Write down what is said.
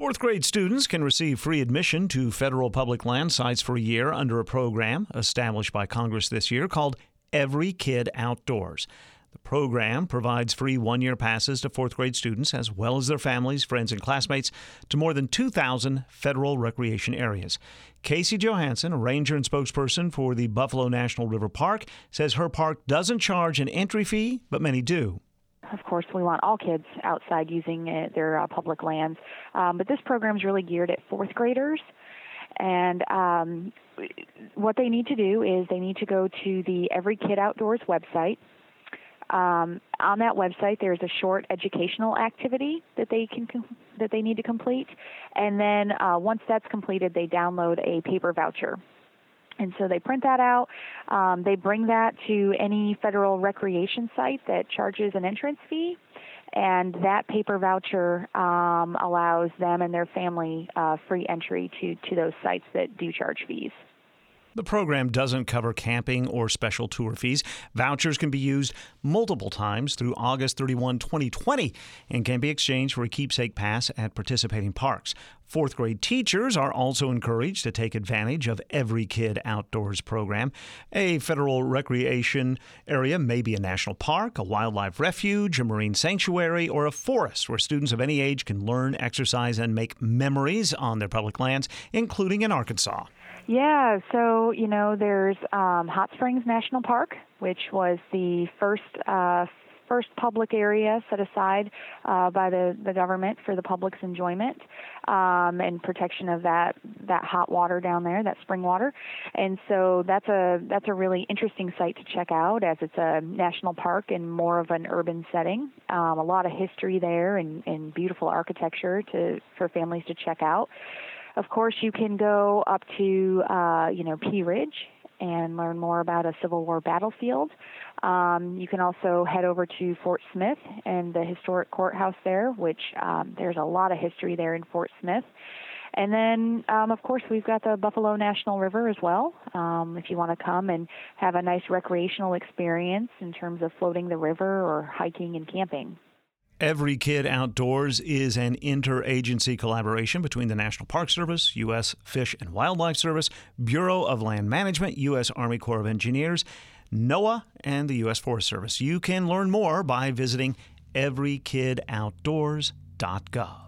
Fourth grade students can receive free admission to federal public land sites for a year under a program established by Congress this year called Every Kid Outdoors. The program provides free one-year passes to fourth grade students as well as their families, friends, and classmates to more than 2,000 federal recreation areas. Casey Johansson, a ranger and spokesperson for the Buffalo National River Park, says her park doesn't charge an entry fee, but many do. Of course, we want all kids outside using their public lands, but this program is really geared at fourth graders. And what they need to do is they need to go to the Every Kid Outdoors website. On that website, there's a short educational activity that they need to complete, and then once that's completed, they download a paper voucher. And so they print that out. They bring that to any federal recreation site that charges an entrance fee, and that paper voucher allows them and their family free entry to those sites that do charge fees. The program doesn't cover camping or special tour fees. Vouchers can be used multiple times through August 31, 2020, and can be exchanged for a keepsake pass at participating parks. Fourth grade teachers are also encouraged to take advantage of Every Kid Outdoors program. A federal recreation area may be a national park, a wildlife refuge, a marine sanctuary, or a forest where students of any age can learn, exercise, and make memories on their public lands, including in Arkansas. Yeah, so, there's Hot Springs National Park, which was the first public area set aside by the government for the public's enjoyment and protection of that hot water down there, that spring water. And so that's a really interesting site to check out, as it's a national park in more of an urban setting. A lot of history there and beautiful architecture for families to check out. Of course, you can go up to, Pea Ridge and learn more about a Civil War battlefield. You can also head over to Fort Smith and the historic courthouse there, which there's a lot of history there in Fort Smith. And then, of course, we've got the Buffalo National River as well, if you want to come and have a nice recreational experience in terms of floating the river or hiking and camping. Every Kid Outdoors is an interagency collaboration between the National Park Service, U.S. Fish and Wildlife Service, Bureau of Land Management, U.S. Army Corps of Engineers, NOAA, and the U.S. Forest Service. You can learn more by visiting everykidoutdoors.gov.